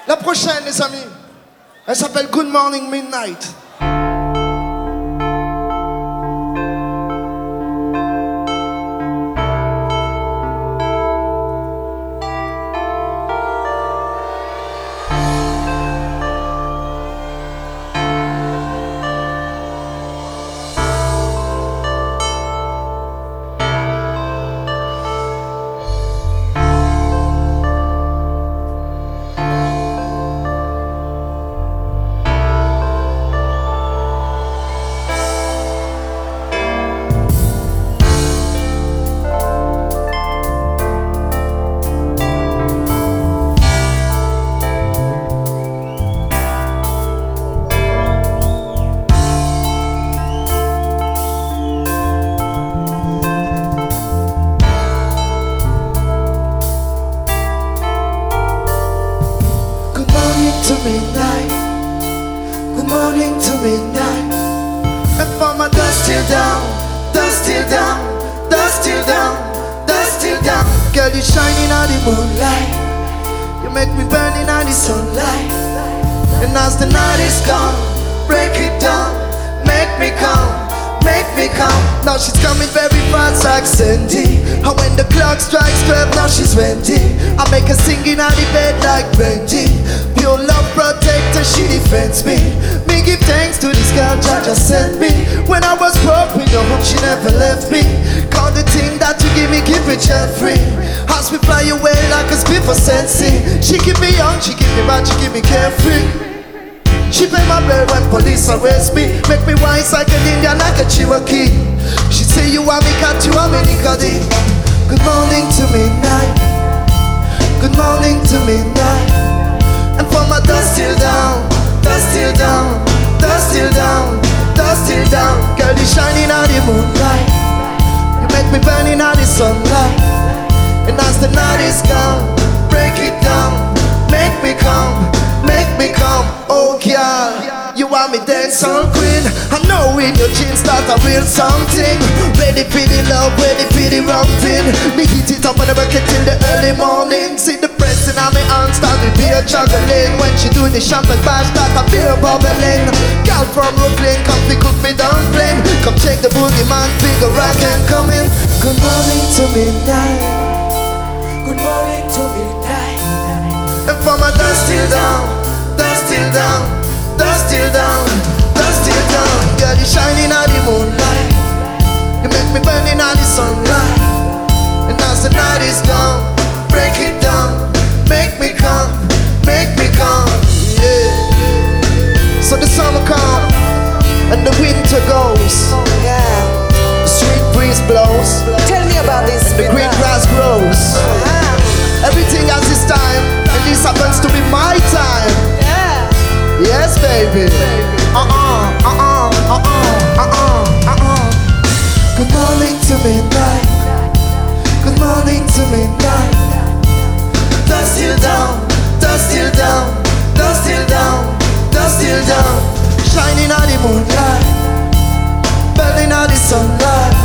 La prochaine, les amis, elle s'appelle Good Morning Midnight. To midnight, good morning to midnight. And for my dust till down, dust till down, dust till down, dust till down. Girl, you shining on the moonlight, you make me burning on the sunlight. And as the night is gone, break it down, make me come, make me come. Now she's coming very fast like Sandy. And when the clock strikes 12, now she's 20. I make her singing on the bed like Brandy. Pure love protector, she defends me. Me give thanks to this girl Jah just sent me. When I was broke with no hope, she never left me. Call the thing that you give me, keep it child free. As we fly away like a speed for sensing. She keep me young, she keep me bad, she keep me carefree. She pay my bill when police arrest me. Make me wise like an Indian, like a Cherokee. She say you want me cat, you want me Nicody. Good morning to midnight, good morning to midnight. And for my dust till down, dust till down, dust till down, dust till down. Girl, you shining on the moonlight, you make me burning on the sunlight. And as the night is gone, break it down, make me come, make me come. Oh girl, you want me dancehall queen. I know in your jeans that a real something. Ready for the love, ready for the romping. Me heat it up and I work it till the early morning. See the pressing on my arms, start the beer juggling. When she do the champagne bash, that a beer bubbling. Girl from Brooklyn, come pick up me dumpling. Come check the boogie man, bigger rock and coming. Good morning to midnight, good morning to midnight. And for my dust till down, dust till down, dust till down, dust till down. Girl, you shining on the moonlight, you make me burning on the sunlight. And as the night is gone, break it down, make me come, make me come. Yeah. So the summer comes and the winter goes. Yeah. The sweet breeze blows. Tell me about this. And the green grass grows. Everything has its time, and this happens to be my time. Yeah. Yes, baby. Good morning to midnight, good morning to midnight. Dust till down, dust till down, dust till down, dust till down. Shining on the moonlight, burning on the sunlight.